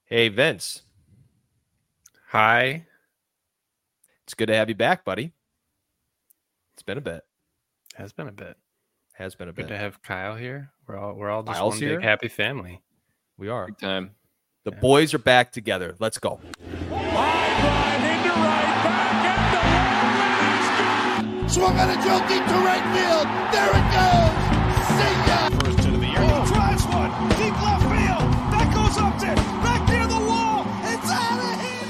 Hey, Vince. Hi. It's good to have you back, buddy. It's been a bit. Has been a bit. Has been a Good bit. to have Kyle here. We're all just Kyle's one big here. happy family. We are. Big time. The boys are back together. Let's go. High drive into right, back at the wall, and he's Swung on a drill deep to right field. There it goes. See ya. first to the air. He drives one deep left field. That goes up there, back near the wall. It's out of here.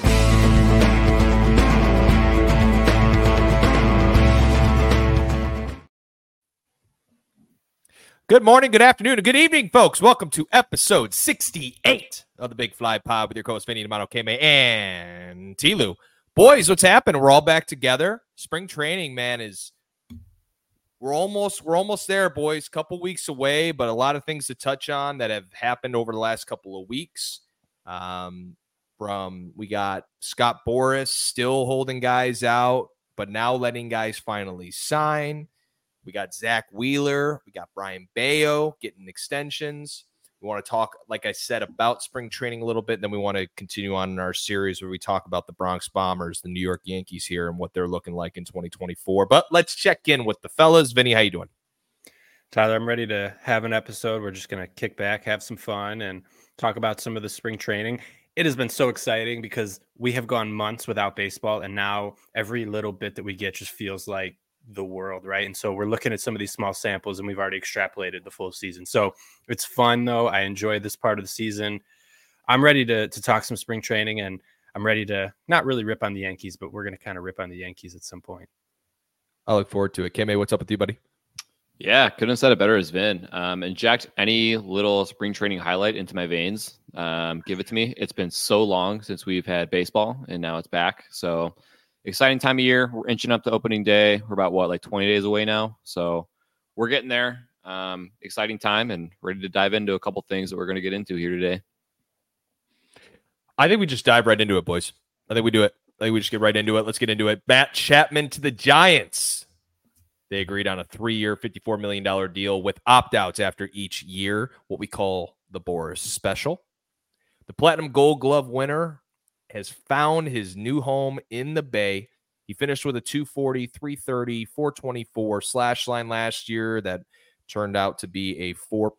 Good morning, good afternoon, and good evening, folks. Welcome to episode 68 of the Big Fly Pod with your co-host, Vinny D'Amato, K-May, and T-Lou. Boys, what's happened? We're all back together. Spring training, man, we're almost there, boys. Couple weeks away, but a lot of things to touch on that have happened over the last couple of weeks. We got Scott Boras still holding guys out, but now letting guys finally sign. We got Zach Wheeler. We got Brian Bayo getting extensions. We want to talk, like I said, about spring training a little bit. Then we want to continue on in our series where we talk about the Bronx Bombers, the New York Yankees here, and what they're looking like in 2024. But let's check in with the fellas. Vinny, how you doing? Tyler, I'm ready to have an episode. We're just going to kick back, have some fun, and talk about some of the spring training. It has been so exciting because we have gone months without baseball, and now every little bit that we get just feels like the world, right? And so we're looking at some of these small samples, and we've already extrapolated the full season. So it's fun, though. I enjoy this part of the season. I'm ready to talk some spring training, and I'm ready to not really rip on the Yankees, but we're going to kind of rip on the Yankees at some point. I look forward to it. K-May, what's up with you, buddy? Yeah, couldn't have said it better as Vin. Inject any little spring training highlight into my veins. Give it to me. It's been so long since we've had baseball, and now it's back. So exciting time of year. We're inching up to opening day. We're about, 20 days away now. So we're getting there. Exciting time and ready to dive into a couple things that we're going to get into here today. I think we just dive right into it, boys. I think we do it. I think we just get right into it. Let's get into it. Matt Chapman to the Giants. They agreed on a 3-year, $54 million deal with opt-outs after each year, what we call the Boras special. The Platinum Gold Glove winner has found his new home in the Bay. He finished with a 240, 330, 424 slash line last year that turned out to be a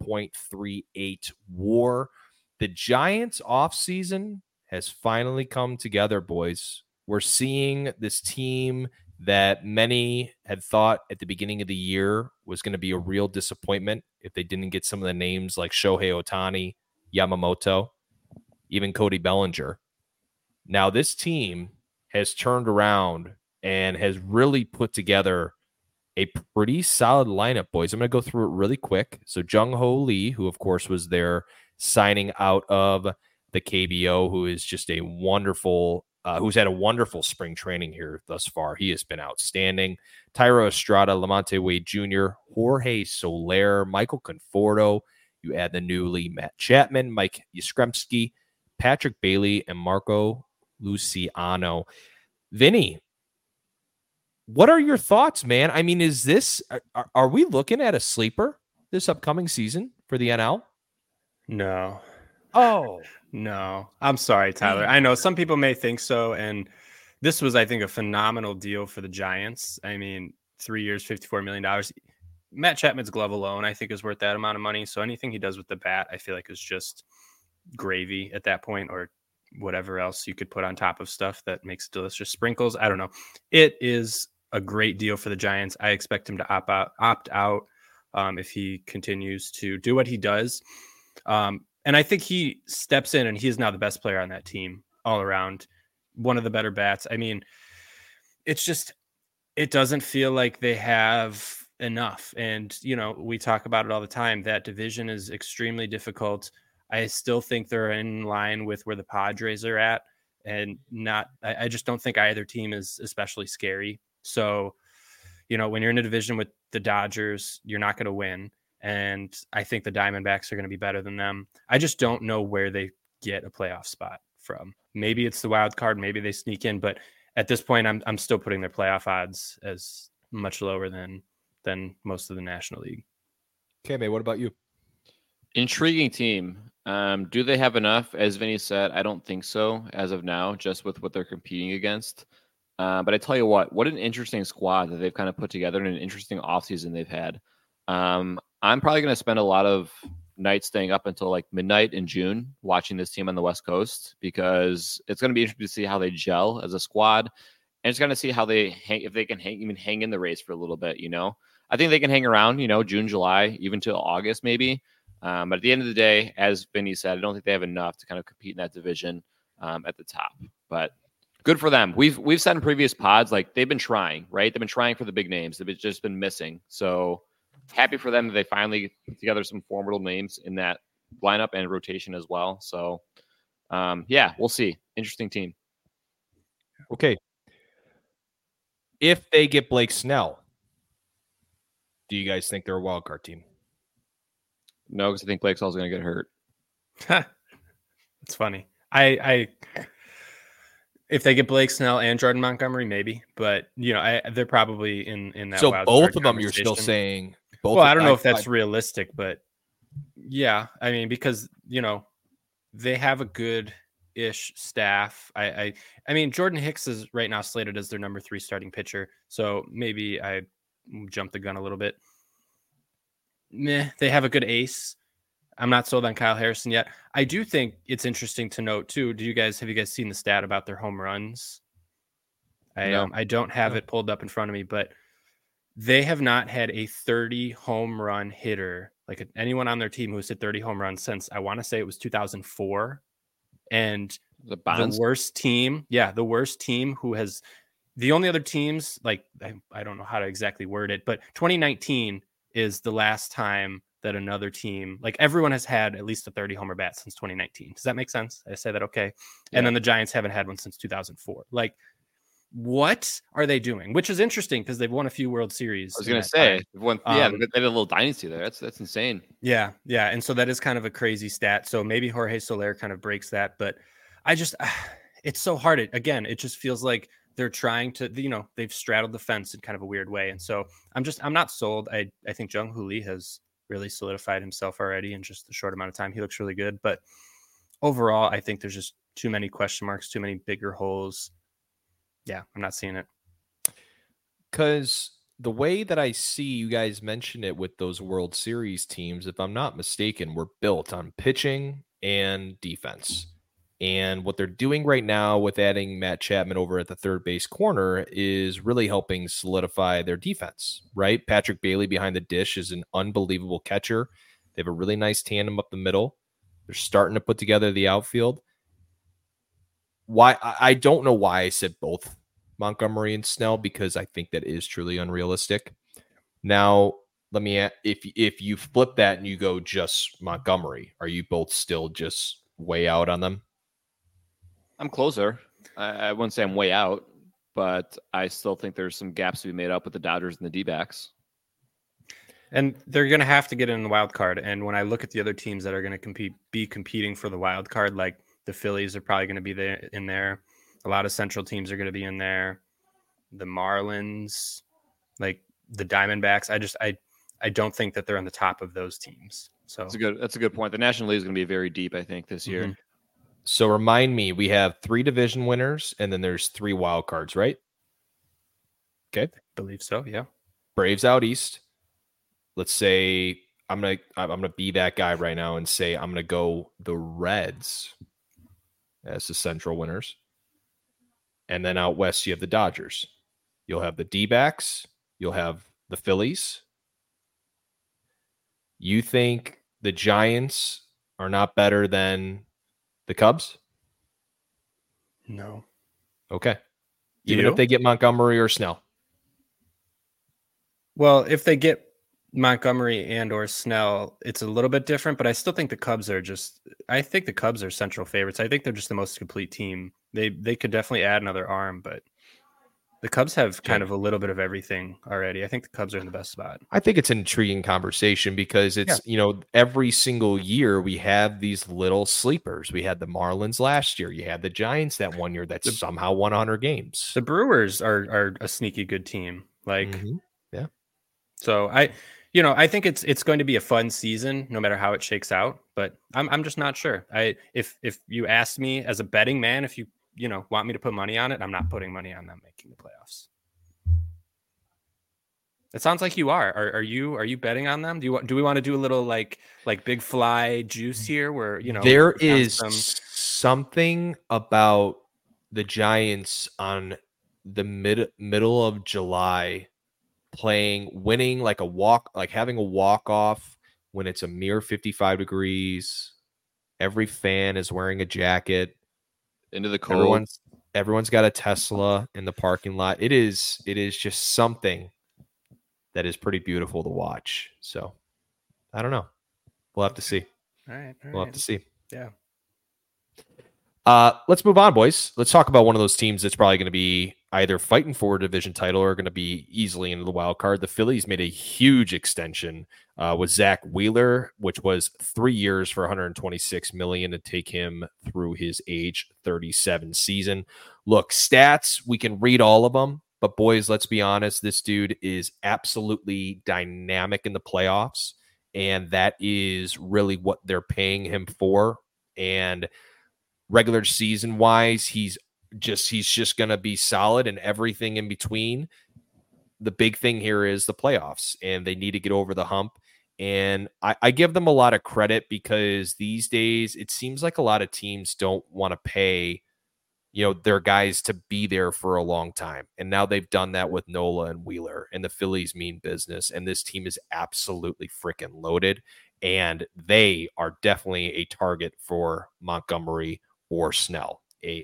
4.38 WAR. The Giants offseason has finally come together, boys. We're seeing this team that many had thought at the beginning of the year was going to be a real disappointment if they didn't get some of the names like Shohei Ohtani, Yamamoto, even Cody Bellinger. Now, this team has turned around and has really put together a pretty solid lineup, boys. I'm going to go through it really quick. So Jung-Ho Lee, who, of course, was there signing out of the KBO, who is just a wonderful, who's had a wonderful spring training here thus far. He has been outstanding. Thairo Estrada, Lamonte Wade Jr., Jorge Soler, Michael Conforto. You add the newly Matt Chapman, Mike Yastrzemski, Patrick Bailey, and Marco Luciano. Vinny, what are your thoughts, man? I mean, is this, are we looking at a sleeper this upcoming season for the NL? No. Oh, no. I'm sorry, Tyler. I know some people may think so. And this was, I think, a phenomenal deal for the Giants. I mean, 3 years, $54 million. Matt Chapman's glove alone, I think, is worth that amount of money. So anything he does with the bat, I feel like is just gravy at that point, or whatever else you could put on top of stuff that makes delicious sprinkles. I don't know. It is a great deal for the Giants. I expect him to opt out if he continues to do what he does. And I think he steps in and he is now the best player on that team all around. One of the better bats. I mean, it's just, it doesn't feel like they have enough. And, we talk about it all the time. That division is extremely difficult. I still think they're in line with where the Padres are at, and I just don't think either team is especially scary. So, when you're in a division with the Dodgers, you're not going to win. And I think the Diamondbacks are going to be better than them. I just don't know where they get a playoff spot from. Maybe it's the wild card. Maybe they sneak in. But at this point, I'm still putting their playoff odds as much lower than most of the National League. Okay, May, what about you? Intriguing team. Do they have enough? As Vinny said, I don't think so as of now, just with what they're competing against. But I tell you what an interesting squad that they've kind of put together and an interesting offseason they've had. I'm probably going to spend a lot of nights staying up until like midnight in June watching this team on the West Coast, because it's going to be interesting to see how they gel as a squad, and it's going to see how they hang, if they can hang in the race for a little bit. I think they can hang around, June, July, even till August maybe. But at the end of the day, as Vinny said, I don't think they have enough to kind of compete in that division at the top. But good for them. We've said in previous pods, like, they've been trying, right? They've been trying for the big names. They've just been missing. So happy for them that they finally put together some formidable names in that lineup and rotation as well. So, yeah, we'll see. Interesting team. Okay. If they get Blake Snell, do you guys think they're a wild card team? No, because I think Blake Snell's going to get hurt. It's funny. If they get Blake Snell and Jordan Montgomery, maybe, but they're probably in that. So wild both card of them, you're still saying. Both. Well, I don't know if that's realistic, but yeah, I mean, because they have a good-ish staff. I mean, Jordan Hicks is right now slated as their number 3 starting pitcher, so maybe I jumped the gun a little bit. They have a good ace. I'm not sold on Kyle Harrison yet. I do think it's interesting to note too. Have you guys seen the stat about their home runs? I don't have it pulled up in front of me, but they have not had a 30 home run hitter, like anyone on their team who's hit 30 home runs since, I want to say it was 2004. And the worst team who has, the only other teams, like, I don't know how to exactly word it, but 2019 is the last time that another team, like, everyone has had at least a 30 homer bat since 2019. Does that make sense? I say that okay? Yeah. And then the Giants haven't had one since 2004. Like, what are they doing? Which is interesting because they've won a few World Series. I was going to say, they had a little dynasty there. That's insane. Yeah. And so that is kind of a crazy stat. So maybe Jorge Soler kind of breaks that. But it's so hard. It just feels like they're trying to, they've straddled the fence in kind of a weird way. And so I'm not sold. I think Jung-Hoo Lee has really solidified himself already in just a short amount of time. He looks really good. But overall, I think there's just too many question marks, too many bigger holes. Yeah, I'm not seeing it. Because the way that I see you guys mention it with those World Series teams, if I'm not mistaken, were built on pitching and defense. And what they're doing right now with adding Matt Chapman over at the third base corner is really helping solidify their defense, right? Patrick Bailey behind the dish is an unbelievable catcher. They have a really nice tandem up the middle. They're starting to put together the outfield. Why? I don't know why I said both Montgomery and Snell, because I think that is truly unrealistic. Now, let me ask, if you flip that and you go just Montgomery, are you both still just way out on them? I'm closer. I wouldn't say I'm way out, but I still think there's some gaps to be made up with the Dodgers and the D-backs. And they're going to have to get in the wild card. And when I look at the other teams that are going to be competing for the wild card, like the Phillies are probably going to be in there. A lot of Central teams are going to be in there. The Marlins, like the Diamondbacks. I don't think that they're on the top of those teams. So that's a good point. The National League is going to be very deep, I think, this year. So remind me, we have 3 division winners, and then there's 3 wild cards, right? Okay, I believe so. Yeah. Braves out east. Let's say I'm gonna be that guy right now and say I'm gonna go the Reds as the Central winners, and then out west you have the Dodgers. You'll have the D-backs. You'll have the Phillies. You think the Giants are not better than the Cubs? No. Okay. Even if they get Montgomery or Snell. Well, if they get Montgomery and or Snell, it's a little bit different, but I still think the Cubs are Central favorites. I think they're just the most complete team. They could definitely add another arm, but the Cubs have kind of a little bit of everything already. I think the Cubs are in the best spot. I think it's an intriguing conversation because it's, every single year we have these little sleepers. We had the Marlins last year. You had the Giants that one year that somehow won 100 games. The Brewers are a sneaky good team. Like, yeah. So I think it's going to be a fun season, no matter how it shakes out. But I'm just not sure. If you asked me as a betting man, if you want me to put money on it, I'm not putting money on them making the playoffs. It sounds like you are. Are you betting on them? Do we want to do a little like big fly juice here, where there is something about the Giants on the middle of July winning like having a walk off when it's a mere 55 degrees. Every fan is wearing a jacket into the cold. Everyone's got a Tesla in the parking lot. It is just something that is pretty beautiful to watch. So I don't know. We'll have to see. All right. We'll have to see. Yeah. Let's move on, boys. Let's talk about one of those teams that's probably going to be either fighting for a division title or going to be easily into the wild card. The Phillies made a huge extension with Zach Wheeler, which was 3 years for $126 million to take him through his age 37 season. Look, stats, we can read all of them, but boys, let's be honest. This dude is absolutely dynamic in the playoffs, and that is really what they're paying him for. And regular season wise, he's just going to be solid, and everything in between. The big thing here is the playoffs, and they need to get over the hump. And I give them a lot of credit, because these days it seems like a lot of teams don't want to pay, their guys to be there for a long time. And now they've done that with Nola and Wheeler, and the Phillies mean business. And this team is absolutely freaking loaded, and they are definitely a target for Montgomery or Snell.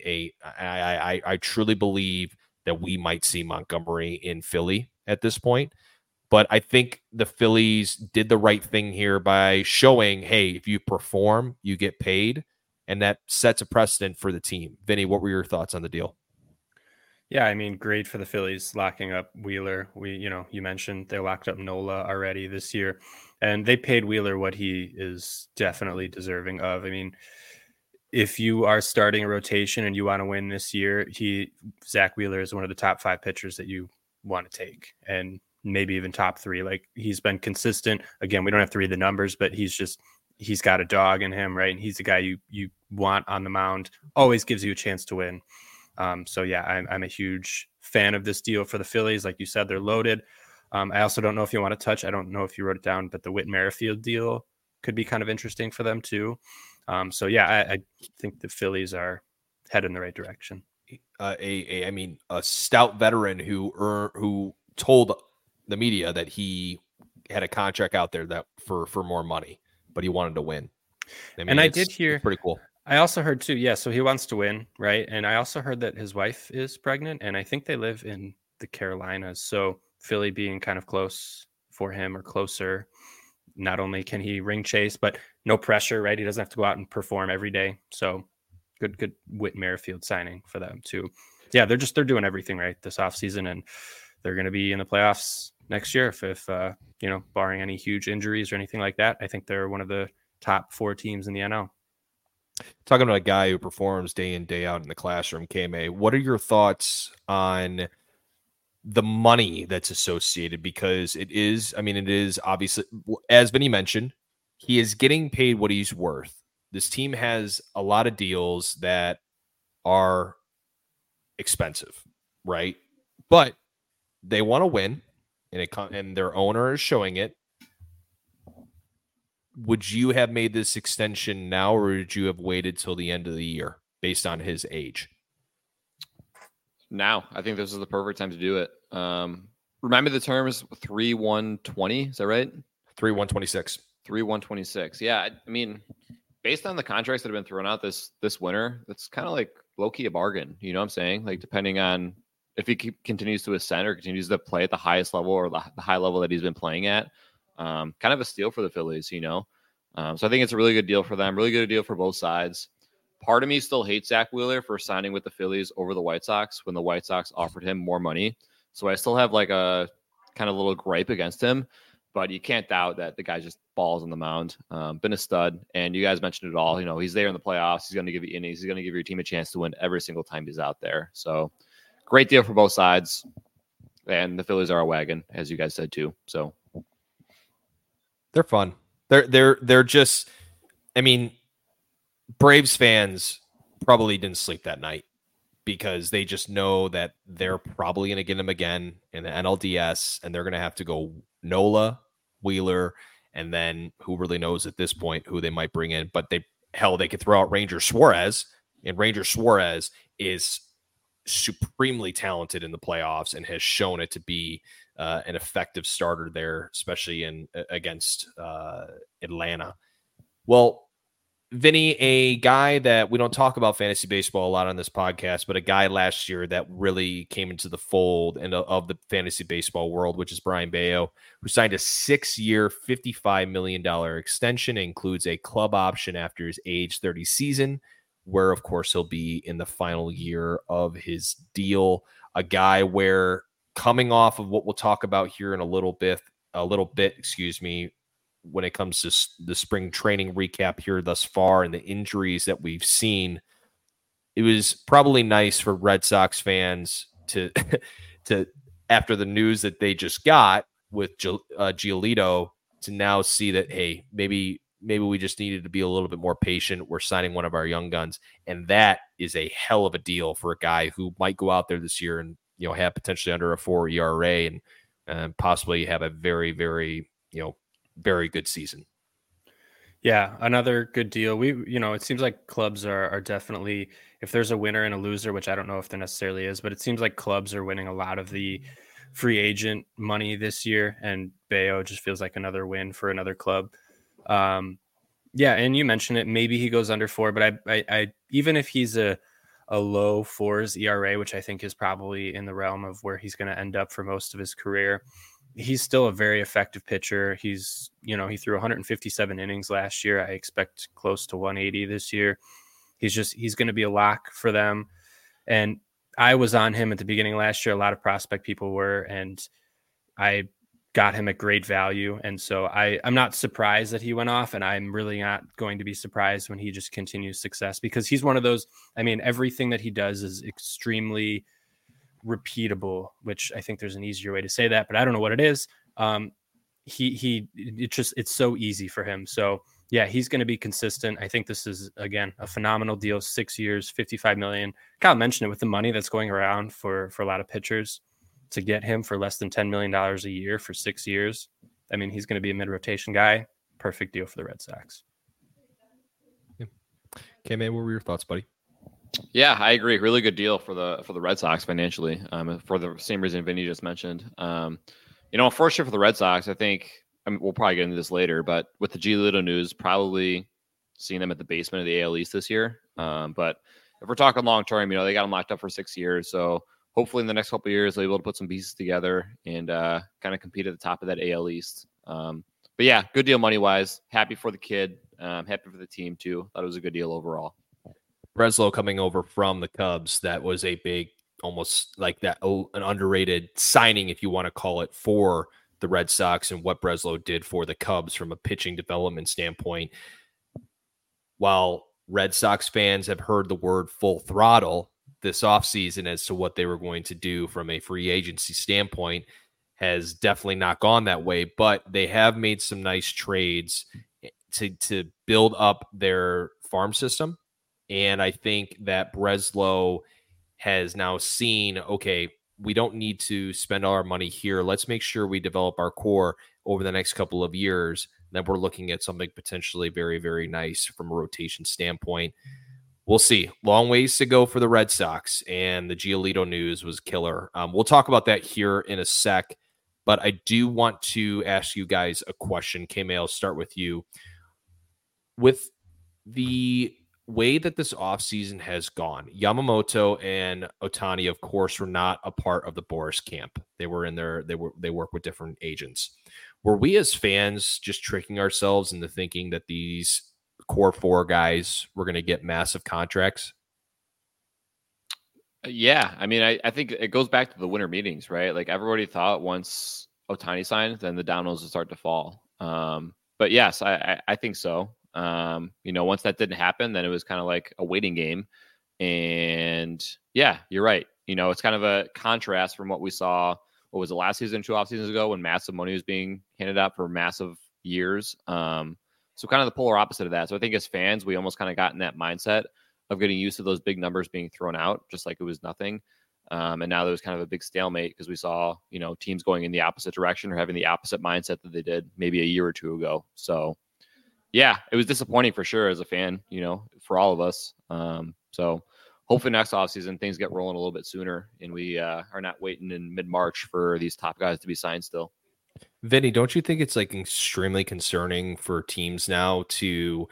I truly believe that we might see Montgomery in Philly at this point. But I think the Phillies did the right thing here by showing, hey, if you perform, you get paid. And that sets a precedent for the team. Vinny, what were your thoughts on the deal? Yeah, I mean, great for the Phillies locking up Wheeler. You mentioned they locked up Nola already this year, and they paid Wheeler what he is definitely deserving of. I mean, if you are starting a rotation and you want to win this year, Zach Wheeler is one of the top 5 pitchers that you want to take, and maybe even top 3. Like, he's been consistent. Again, we don't have to read the numbers, but he's got a dog in him, right? And he's the guy you want on the mound. Always gives you a chance to win. So yeah, I'm a huge fan of this deal for the Phillies. Like you said, they're loaded. I also don't know if you want to touch. I don't know if you wrote it down, but the Whit Merrifield deal could be kind of interesting for them too. So yeah, I think the Phillies are headed in the right direction. A stout veteran who told the media that he had a contract out there that for more money, but he wanted to win. I did hear, pretty cool. I also heard too, yeah. So he wants to win, right? And I also heard that his wife is pregnant, and I think they live in the Carolinas. So Philly being kind of close for him, or closer. Not only can he ring chase, but no pressure, right? He doesn't have to go out and perform every day. So good Whit Merrifield signing for them too. Yeah, they're doing everything right this offseason, and they're going to be in the playoffs next year if barring any huge injuries or anything like that. I think they're one of the top 4 teams in the NL. Talking about a guy who performs day in, day out in the classroom, KMA, what are your thoughts on the money that's associated? Because it is obviously, as Vinny mentioned, he is getting paid what he's worth. This team has a lot of deals that are expensive, right? But they want to win, and their owner is showing it. Would you have made this extension now, or would you have waited till the end of the year based on his age? Now, I think this is the perfect time to do it. Remember the terms 3-1-20, is that right? 3-1-26. 3-1-26. Yeah, I mean, based on the contracts that have been thrown out this winter, that's kind of like low-key a bargain. You know what I'm saying? Like, depending on if he continues to ascend or continues to play at the highest level, or the high level that he's been playing at. Kind of a steal for the Phillies, So I think it's a really good deal for them. Really good deal for both sides. Part of me still hates Zach Wheeler for signing with the Phillies over the White Sox when the White Sox offered him more money. So I still have like a kind of little gripe against him, but you can't doubt that the guy just balls on the mound. Been a stud, and you guys mentioned it all. He's there in the playoffs. He's going to give you innings. He's going to give your team a chance to win every single time he's out there. So great deal for both sides. And the Phillies are a wagon, as you guys said too. So They're fun. They're just, I mean, Braves fans probably didn't sleep that night because they just know that they're probably going to get him again in the NLDS, and they're going to have to go Nola, Wheeler, and then who really knows at this point who they might bring in. But they could throw out Ranger Suarez, and Ranger Suarez is supremely talented in the playoffs and has shown it to be an effective starter there, especially against Atlanta. Well, Vinny, a guy that we don't talk about fantasy baseball a lot on this podcast, but a guy last year that really came into the fold of the fantasy baseball world, which is Brayan Bello, who signed a 6-year, $55 million extension. It includes a club option after his age 30 season, where, of course, he'll be in the final year of his deal. A guy where, coming off of what we'll talk about here in a little bit, when it comes to the spring training recap here thus far and the injuries that we've seen, it was probably nice for Red Sox fans to after the news that they just got with Giolito, to now see that, hey, maybe we just needed to be a little bit more patient. We're signing one of our young guns, and that is a hell of a deal for a guy who might go out there this year and have potentially under a 4 ERA and possibly have a very, very very good season. Yeah, another good deal. It seems like clubs are definitely, if there's a winner and a loser, which I don't know if there necessarily is, but it seems like clubs are winning a lot of the free agent money this year, and Bello just feels like another win for another club. Yeah, and you mentioned it, maybe he goes under 4, but I even if he's a low 4s ERA, which I think is probably in the realm of where he's going to end up for most of his career, he's still a very effective pitcher. He threw 157 innings last year. I expect close to 180 this year. He's going to be a lock for them. And I was on him at the beginning of last year. A lot of prospect people were, and I got him at great value. And so I'm not surprised that he went off, and I'm really not going to be surprised when he just continues success, because he's one of those, everything that he does is extremely repeatable, which I think there's an easier way to say that, but I don't know what it is. It's so easy for him. So yeah, he's going to be consistent. I think this is, again, a phenomenal deal. 6 years, $55 million. Kyle mentioned it, with the money that's going around for a lot of pitchers, to get him for less than $10 million a year for 6 years. He's going to be a mid-rotation guy. Perfect deal for the Red Sox. Yeah. Okay, man, what were your thoughts, buddy? Yeah, I agree. Really good deal for the Red Sox financially, for the same reason Vinny just mentioned. Unfortunately for the Red Sox, I think, we'll probably get into this later, but with the Giolito news, probably seeing them at the basement of the AL East this year. But if we're talking long term, they got him locked up for 6 years, so hopefully in the next couple of years they'll be able to put some pieces together and kind of compete at the top of that AL East. But yeah, good deal money wise. Happy for the kid. Happy for the team too. Thought it was a good deal overall. Breslow coming over from the Cubs, that was a big, almost like that, an underrated signing, if you want to call it, for the Red Sox, and what Breslow did for the Cubs from a pitching development standpoint. While Red Sox fans have heard the word full throttle this offseason as to what they were going to do from a free agency standpoint, has definitely not gone that way, but they have made some nice trades to build up their farm system. And I think that Breslow has now seen, okay, we don't need to spend all our money here. Let's make sure we develop our core over the next couple of years. Then we're looking at something potentially very, very nice from a rotation standpoint. We'll see. Long ways to go for the Red Sox, and the Giolito news was killer. We'll talk about that here in a sec, but I do want to ask you guys a question. K-May, I'll start with you. With the way that this offseason has gone, Yamamoto and Ohtani, of course, were not a part of the Boras camp. They were in there. They work with different agents. Were we as fans just tricking ourselves into thinking that these core 4 guys were going to get massive contracts? Yeah. I think it goes back to the winter meetings, right? Like, everybody thought once Ohtani signed, then the dominoes would start to fall. But yes, I think so. Once that didn't happen, then it was kind of like a waiting game. And yeah, you're right. It's kind of a contrast from what we saw, what was it, last season, 2 off seasons ago, when massive money was being handed out for massive years. So kind of the polar opposite of that. So I think as fans, we almost kind of got in that mindset of getting used to those big numbers being thrown out, just like it was nothing. And now there was kind of a big stalemate because we saw, teams going in the opposite direction or having the opposite mindset that they did maybe a year or two ago. So yeah, it was disappointing for sure as a fan, for all of us. So hopefully next offseason things get rolling a little bit sooner and we are not waiting in mid-March for these top guys to be signed still. Vinny, don't you think it's extremely concerning for teams now to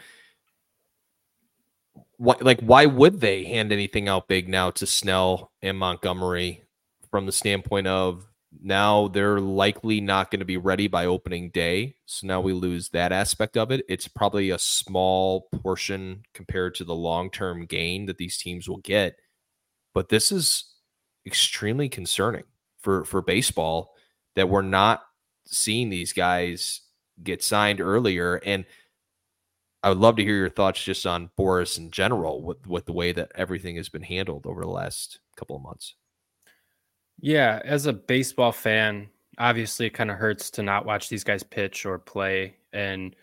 why would they hand anything out big now to Snell and Montgomery from the standpoint of now they're likely not going to be ready by opening day. So now we lose that aspect of it. It's probably a small portion compared to the long-term gain that these teams will get. But this is extremely concerning for baseball that we're not seeing these guys get signed earlier. And I would love to hear your thoughts just on Boras in general with the way that everything has been handled over the last couple of months. Yeah, as a baseball fan, obviously it kind of hurts to not watch these guys pitch or play. And,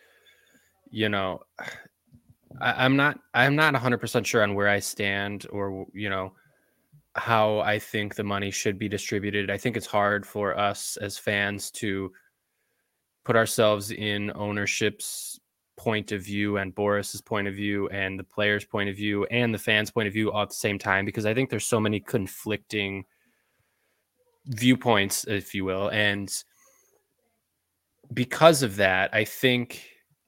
I'm not 100% sure on where I stand or, how I think the money should be distributed. I think it's hard for us as fans to put ourselves in ownership's point of view and Boras's point of view and the players' point of view and the fans' point of view all at the same time, because I think there's so many conflicting viewpoints, if you will. And because of that, I think,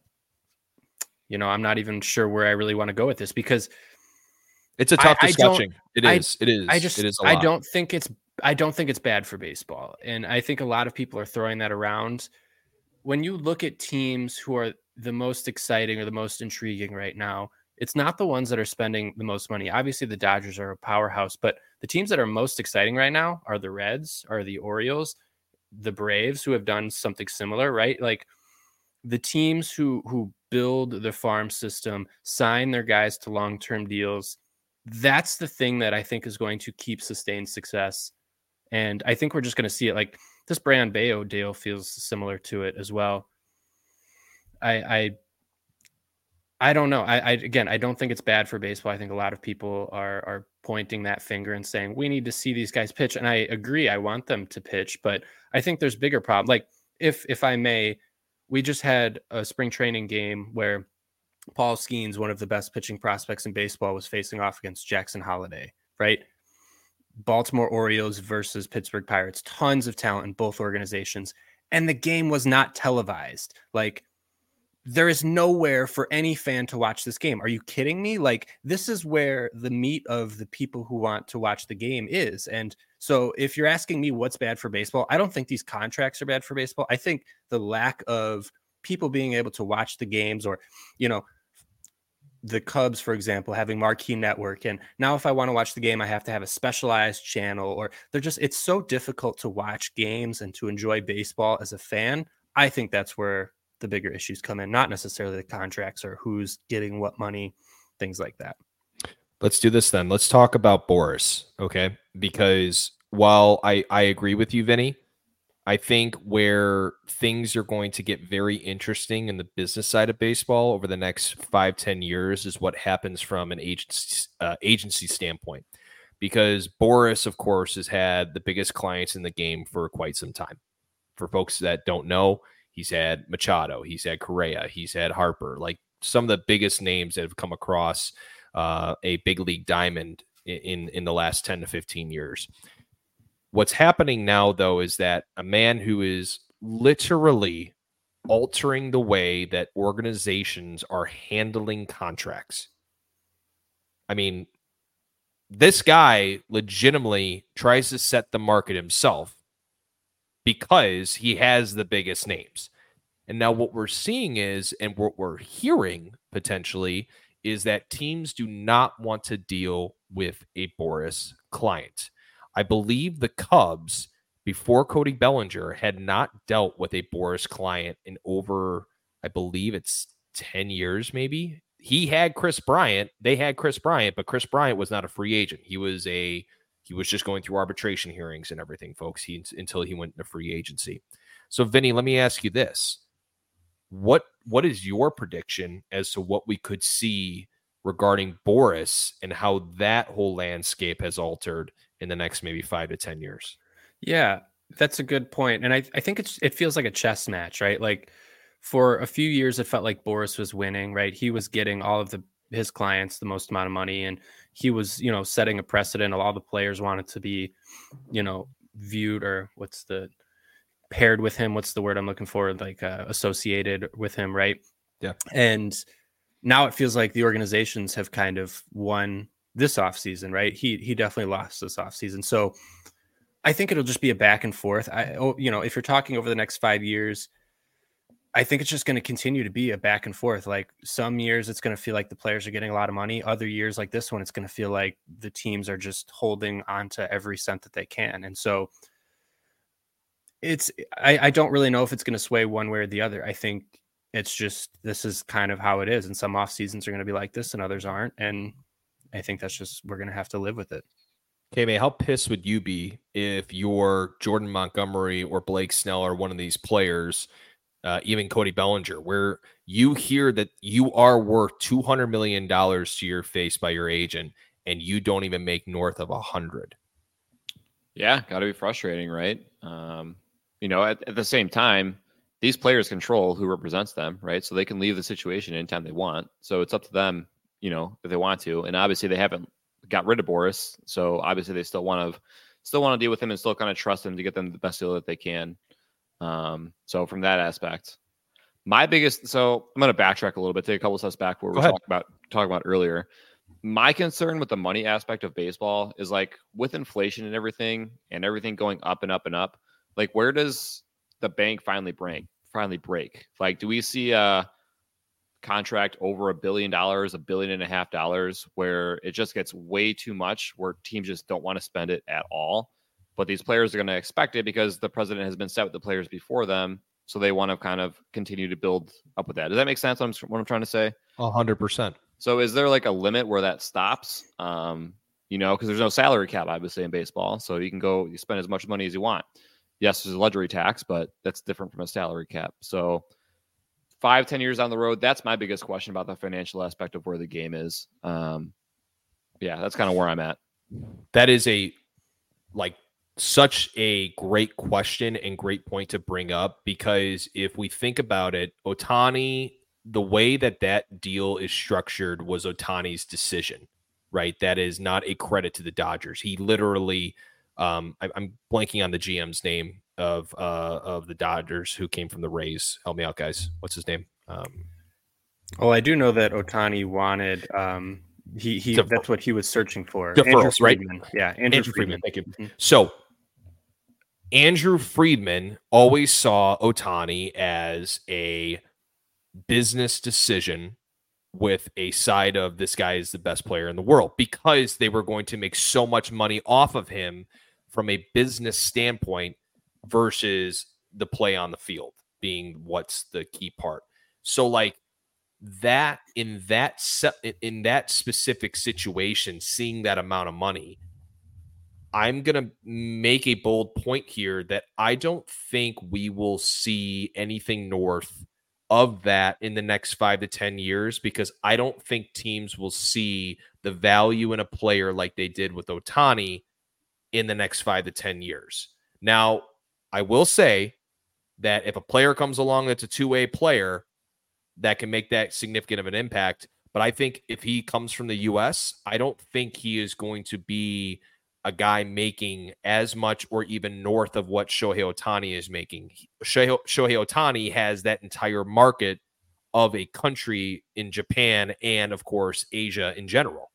I'm not even sure where I really want to go with this because it's a tough discussion. It is. I don't think it's bad for baseball. And I think a lot of people are throwing that around. When you look at teams who are the most exciting or the most intriguing right now, it's not the ones that are spending the most money. Obviously, the Dodgers are a powerhouse, but the teams that are most exciting right now are the Reds, are the Orioles, the Braves, who have done something similar, right? Like the teams who build the farm system, sign their guys to long-term deals. That's the thing that I think is going to keep sustained success. And I think we're just going to see it. Like this Brayan Bello deal feels similar to it as well. I don't know. I don't think it's bad for baseball. I think a lot of people are pointing that finger and saying we need to see these guys pitch. And I agree. I want them to pitch, but I think there's bigger problems. Like if I may, we just had a spring training game where Paul Skeens, one of the best pitching prospects in baseball, was facing off against Jackson Holliday, right? Baltimore Orioles versus Pittsburgh Pirates, tons of talent in both organizations. And the game was not televised. Like, there is nowhere for any fan to watch this game. Are you kidding me? Like, this is where the meat of the people who want to watch the game is. And so if you're asking me what's bad for baseball, I don't think these contracts are bad for baseball. I think the lack of people being able to watch the games, or, the Cubs, for example, having Marquee Network. And now if I want to watch the game, I have to have a specialized channel, or it's so difficult to watch games and to enjoy baseball as a fan. I think that's where the bigger issues come in, not necessarily the contracts or who's getting what money, things like that. Let's do this then. Let's talk about Boras, okay? Because while I agree with you, Vinny, I think where things are going to get very interesting in the business side of baseball over the next 5-10 years is what happens from an agency standpoint. Because Boras, of course, has had the biggest clients in the game for quite some time. For folks that don't know, he's had Machado, he's had Correa, he's had Harper, like some of the biggest names that have come across a big league diamond in the last 10 to 15 years. What's happening now, though, is that a man who is literally altering the way that organizations are handling contracts. I mean, this guy legitimately tries to set the market himself because he has the biggest names. And now what we're seeing is, and what we're hearing potentially, is that teams do not want to deal with a Boras client. I believe the Cubs, before Cody Bellinger, had not dealt with a Boras client in over, I believe it's 10 years maybe. He had Chris Bryant. They had Chris Bryant, but Chris Bryant was not a free agent. He was just going through arbitration hearings and everything, folks, until he went into free agency. So, Vinny, let me ask you this. what is your prediction as to what we could see regarding Boris and how that whole landscape has altered in the next maybe 5 to 10 years? Yeah, that's a good point. And I think it feels like a chess match, right? Like for a few years, it felt like Boris was winning, right? He was getting all of his clients the most amount of money, and he was, setting a precedent. All the players wanted to be, viewed, or paired with him. What's the word I'm looking for? Like associated with him, right? Yeah. And now it feels like the organizations have kind of won this offseason, right? He definitely lost this offseason. So I think it'll just be a back and forth. If you're talking over the next 5 years, I think it's just going to continue to be a back and forth. Like some years it's going to feel like the players are getting a lot of money. Other years like this one, it's going to feel like the teams are just holding on to every cent that they can. And so I don't really know if it's going to sway one way or the other. I think it's just, this is kind of how it is. And some off seasons are going to be like this and others aren't. And I think that's just, we're going to have to live with it. Okay, man, how pissed would you be if you're Jordan Montgomery or Blake Snell or one of these players, even Cody Bellinger, where you hear that you are worth $200 million to your face by your agent and you don't even make north of 100? Yeah, got to be frustrating, right? At the same time, these players control who represents them, right? So they can leave the situation anytime they want. So it's up to them, if they want to. And obviously they haven't got rid of Boris, so obviously they still want to deal with him and still kind of trust him to get them the best deal that they can. So from that aspect, so I'm going to backtrack a little bit, take a couple steps back where we were talking about earlier. My concern with the money aspect of baseball is like with inflation and everything going up and up and up, like where does the bank finally break? Like, do we see a contract over $1 billion, $1.5 billion, where it just gets way too much, where teams just don't want to spend it at all? But these players are going to expect it because the president has been set with the players before them. So they want to kind of continue to build up with that. Does that make sense? What I'm trying to say? 100%. So is there like a limit where that stops? Because there's no salary cap, obviously, in baseball. So you spend as much money as you want. Yes, there's a luxury tax, but that's different from a salary cap. So 5-10 years down the road, that's my biggest question about the financial aspect of where the game is. That's kind of where I'm at. That is such a great question and great point to bring up, because if we think about it, Ohtani, the way that deal is structured was Ohtani's decision, right? That is not a credit to the Dodgers. He literally, I'm blanking on the GM's name of the Dodgers who came from the Rays. Help me out, guys. What's his name? I do know that Ohtani wanted, that's what he was searching for. Deferrals, right? Yeah, Andrew Friedman. Thank you. Mm-hmm. So Andrew Friedman always saw Ohtani as a business decision with a side of this guy is the best player in the world, because they were going to make so much money off of him from a business standpoint versus the play on the field being what's the key part. So like that in that specific situation, seeing that amount of money, I'm going to make a bold point here that I don't think we will see anything north of that in the next 5 to 10 years, because I don't think teams will see the value in a player like they did with Ohtani in the next 5 to 10 years. Now, I will say that if a player comes along that's a two-way player that can make that significant of an impact, but I think if he comes from the U.S., I don't think he is going to be a guy making as much or even north of what Shohei Ohtani is making. Shohei Ohtani has that entire market of a country in Japan and, of course, Asia in general.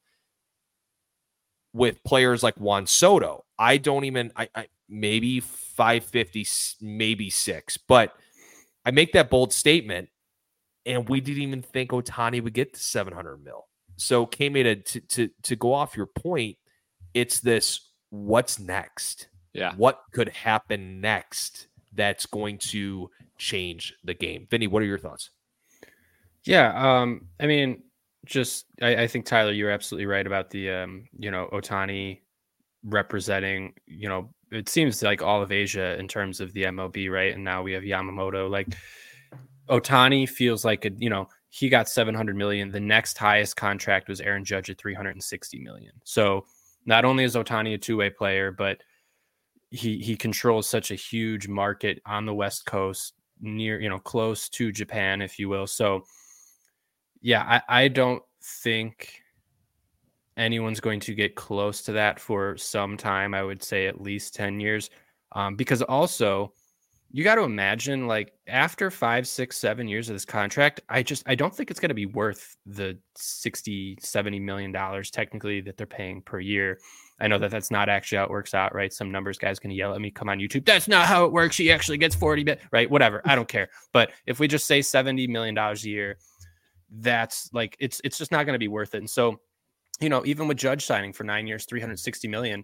With players like Juan Soto, I maybe 550, maybe 6. But I make that bold statement, and we didn't even think Ohtani would get to 700 mil. So, K-Mate, to go off your point, it's this, what's next? Yeah. What could happen next that's going to change the game? Vinny, what are your thoughts? Yeah. I mean, I think, Tyler, you're absolutely right about the, Ohtani representing, it seems like all of Asia in terms of the MLB, right? And now we have Yamamoto. Like, Ohtani feels like he got $700 million. The next highest contract was Aaron Judge at $360 million. So not only is Ohtani a two-way player, but he controls such a huge market on the West Coast, near, close to Japan, if you will. So yeah, I don't think anyone's going to get close to that for some time. I would say at least 10 years. Because also you got to imagine, like, after 5, 6, 7 years of this contract, I don't think it's going to be worth the $60-70 million technically that they're paying per year. I know that that's not actually how it works out, right? Some numbers guys going to yell at me, come on YouTube, that's not how it works. She actually gets 40, right? Whatever. I don't care. But if we just say $70 million a year, that's like, it's just not going to be worth it. And so, even with Judge signing for 9 years, $360 million,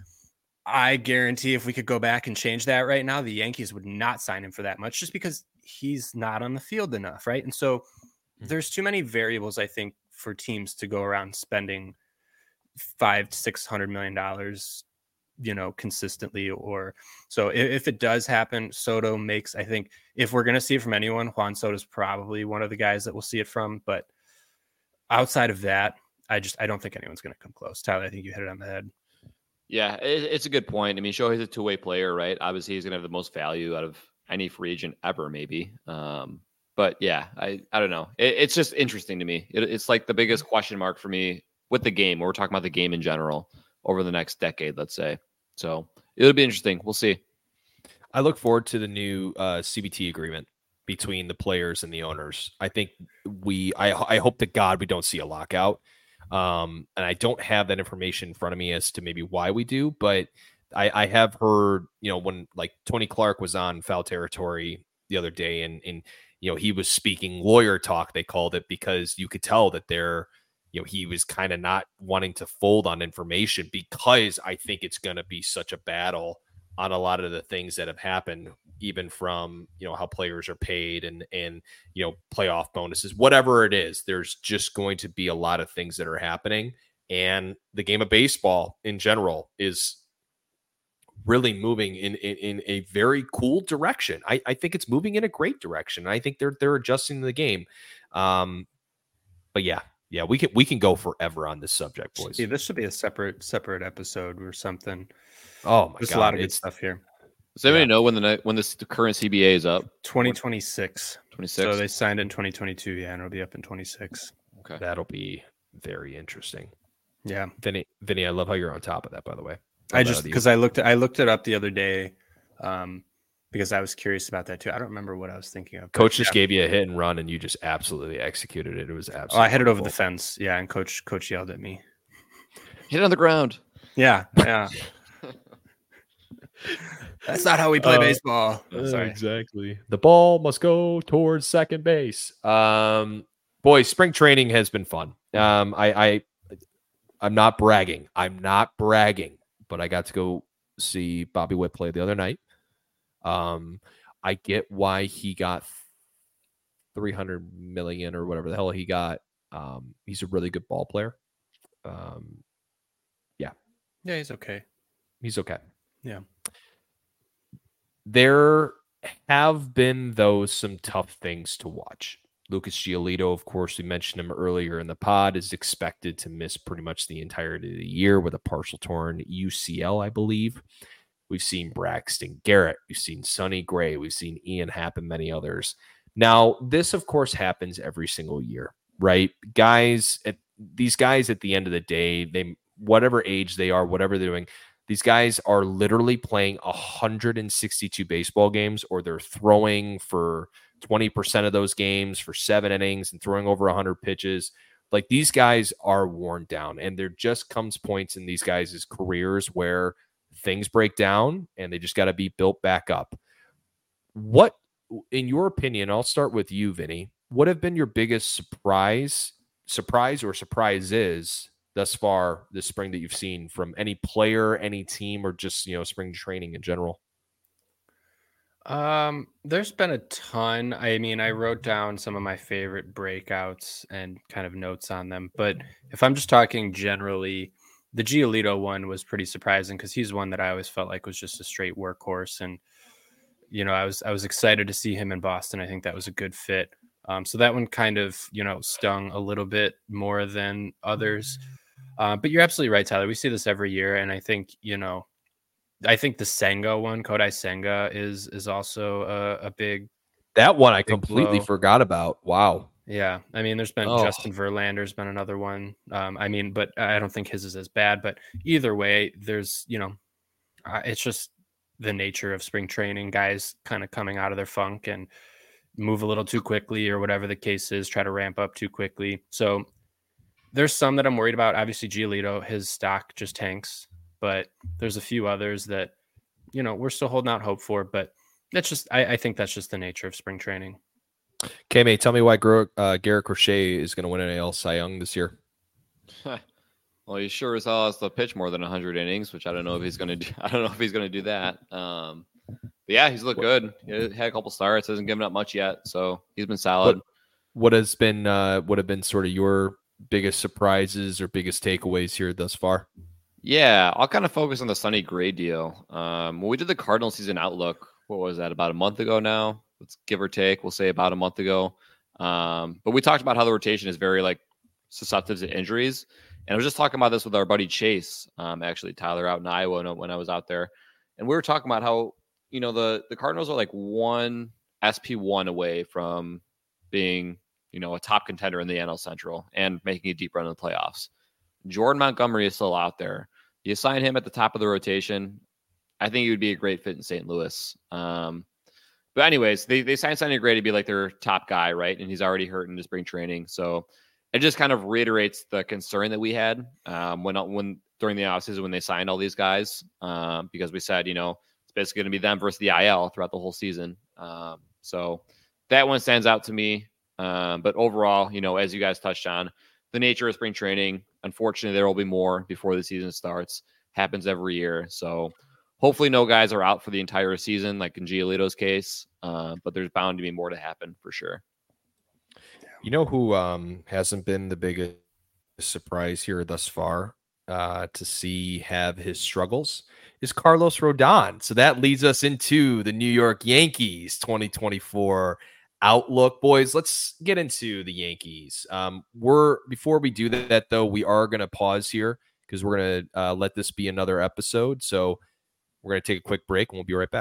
I guarantee if we could go back and change that right now, the Yankees would not sign him for that much, just because he's not on the field enough, right? And so there's too many variables, I think, for teams to go around spending $500-600 million, consistently. Or so if it does happen, Soto makes, I think, if we're going to see it from anyone, Juan Soto is probably one of the guys that we'll see it from. But outside of that, I don't think anyone's going to come close. Tyler, I think you hit it on the head. Yeah, it's a good point. I mean, Shohei's a two-way player, right? Obviously, he's going to have the most value out of any free agent ever, maybe. But yeah, I don't know. It's just interesting to me. It's like the biggest question mark for me with the game. We're talking about the game in general over the next decade, let's say. So it'll be interesting. We'll see. I look forward to the new CBT agreement between the players and the owners. I think I hope to God we don't see a lockout. And I don't have that information in front of me as to maybe why we do, but I have heard, when like Tony Clark was on Foul Territory the other day and he was speaking lawyer talk, they called it, because you could tell that he was kind of not wanting to fold on information, because I think it's going to be such a battle on a lot of the things that have happened, even from, how players are paid and playoff bonuses, whatever it is. There's just going to be a lot of things that are happening. And the game of baseball in general is really moving in a very cool direction. I think it's moving in a great direction. I think they're adjusting the game. But yeah, we can go forever on this subject, boys. Yeah, this should be a separate episode or something. Oh my There's God, a lot of good stuff here. Does anybody know when the current CBA is up? 2026. 26. So they signed in 2022, yeah, and it'll be up in 26. Okay, that'll be very interesting. Yeah, Vinny, I love how you're on top of that, by the way. I looked it up the other day, because I was curious about that too. I don't remember what I was thinking of. Coach just gave you a hit and run, and you just absolutely executed it. It was absolutely. I hit it over the fence. Yeah, and coach yelled at me. Hit it on the ground. Yeah. That's not how we play baseball. Sorry. Exactly. The ball must go towards second base. Boys, spring training has been fun. I'm not bragging. But I got to go see Bobby Witt play the other night. I get why he got $300 million or whatever the hell he got. He's a really good ball player. Yeah, he's okay. Yeah. There have been, though, some tough things to watch. Lucas Giolito, of course, we mentioned him earlier in the pod, is expected to miss pretty much the entirety of the year with a partial torn UCL, I believe. We've seen Braxton Garrett. We've seen Sonny Gray. We've seen Ian Happ and many others. Now, this, of course, happens every single year, right? These guys at the end of the day, whatever age they are, whatever they're doing, these guys are literally playing 162 baseball games, or they're throwing for 20% of those games for 7 innings and throwing over 100 pitches. Like, these guys are worn down, and there just comes points in these guys' careers where things break down and they just got to be built back up. What, in your opinion, I'll start with you, Vinny, what have been your biggest surprise or surprises thus far this spring that you've seen from any player, any team, or just, spring training in general? There's been a ton. I mean, I wrote down some of my favorite breakouts and kind of notes on them, but if I'm just talking generally, the Giolito one was pretty surprising because he's one that I always felt like was just a straight workhorse. And, I was excited to see him in Boston. I think that was a good fit. So that one kind of, stung a little bit more than others. But you're absolutely right, Tyler. We see this every year. And I think, I think the Senga one, Kodai Senga, is also a big. That one I completely forgot about. Wow. Yeah. I mean, there's been Justin Verlander's been another one. But I don't think his is as bad. But either way, there's, it's just the nature of spring training, guys kind of coming out of their funk and move a little too quickly or whatever the case is, try to ramp up too quickly. So there's some that I'm worried about. Obviously, Giolito, his stock just tanks, but there's a few others that, we're still holding out hope for, but that's just, I think that's just the nature of spring training. Okay, mate, tell me why Garrett Crochet is going to win an AL Cy Young this year. Well, he sure as hell has to pitch more than 100 innings, which I don't know if he's going to do. I don't know if he's going to do that. But yeah, he's looked good. He had a couple starts, hasn't given up much yet, so he's been solid. What have been sort of your biggest surprises or biggest takeaways here thus far? Yeah, I'll kind of focus on the Sonny Gray deal. When we did the Cardinal season outlook, what was that, about a month ago now? Let's give or take. We'll say about a month ago. But we talked about how the rotation is very susceptible to injuries. And I was just talking about this with our buddy Chase, actually, Tyler, out in Iowa when I was out there. And we were talking about how, the Cardinals are one SP1 away from being, a top contender in the NL Central and making a deep run in the playoffs. Jordan Montgomery is still out there. You assign him at the top of the rotation, I think he would be a great fit in St. Louis. But anyways, they signed Sonny Gray to be their top guy, right? And he's already hurt in his spring training. So it just kind of reiterates the concern that we had when during the offseason when they signed all these guys, because we said, it's basically going to be them versus the IL throughout the whole season. So that one stands out to me. But overall, as you guys touched on, the nature of spring training, unfortunately, there will be more before the season starts. Happens every year. So hopefully no guys are out for the entire season, like in Giolito's case. But there's bound to be more to happen for sure. You know who hasn't been the biggest surprise here thus far to see have his struggles is Carlos Rodon. So that leads us into the New York Yankees 2024 outlook. Boys, let's get into the Yankees. Before we do that, though, we are going to pause here because we're going to let this be another episode. So we're going to take a quick break and we'll be right back.